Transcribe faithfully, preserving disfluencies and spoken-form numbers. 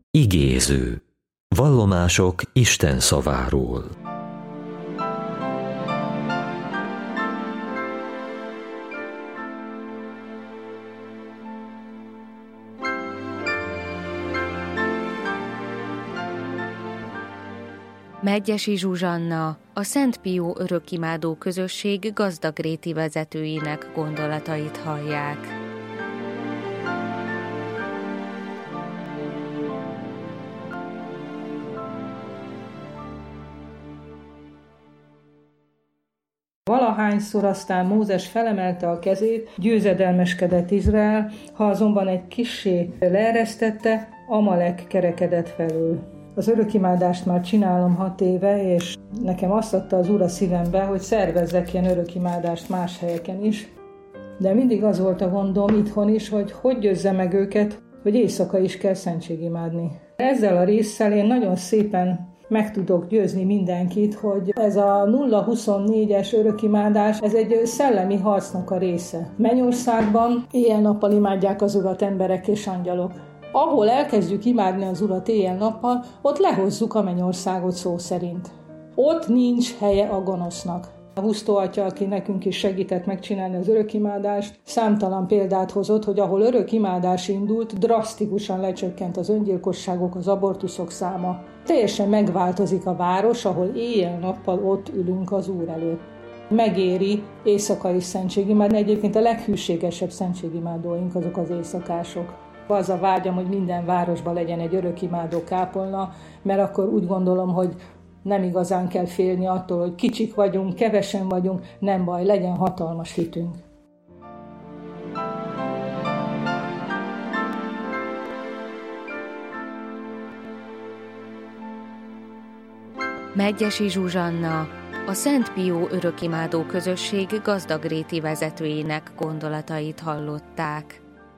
Igéző. Vallomások Isten szaváról. Medgyessy Zsuzsanna, a Szent Pió Örökimádó Közösség gazdagréti vezetőinek gondolatait hallják. Valahányszor aztán Mózes felemelte a kezét, győzedelmeskedett Izrael, ha azonban egy kissé leeresztette, Amalek kerekedett felül. Az örökimádást már csinálom hat éve, és nekem azt adta az Úr a szívembe, hogy szervezzek ilyen örökimádást más helyeken is. De mindig az volt a gondom itthon is, hogy hogy győzzem meg őket, hogy éjszaka is kell szentségimádni. Ezzel a résszel én nagyon szépen meg tudok győzni mindenkit, hogy ez a nulla huszonnégyes örökimádás, ez egy szellemi harcnak a része. Mennyországban éjjel-nappal imádják az Urat emberek és angyalok. Ahol elkezdjük imádni az Urat éjjel-nappal, ott lehozzuk a mennyországot szó szerint. Ott nincs helye a gonosznak. A Husztó atya, aki nekünk is segített megcsinálni az örökimádást, számtalan példát hozott, hogy ahol örökimádás indult, drasztikusan lecsökkent az öngyilkosságok, az abortuszok száma. Teljesen megváltozik a város, ahol éjjel-nappal ott ülünk az Úr előtt. Megéri éjszakai szentségimádni, egyébként a leghűségesebb szentségimádóink azok az éjszakások. Az a vágyam, hogy minden városban legyen egy örökimádó kápolna, mert akkor úgy gondolom, hogy nem igazán kell félni attól, hogy kicsik vagyunk, kevesen vagyunk, nem baj, legyen hatalmas hitünk. Medgyessy Zsuzsanna, a Szent Pió Örökimádó Közösség gazdagréti vezetőinek gondolatait hallották.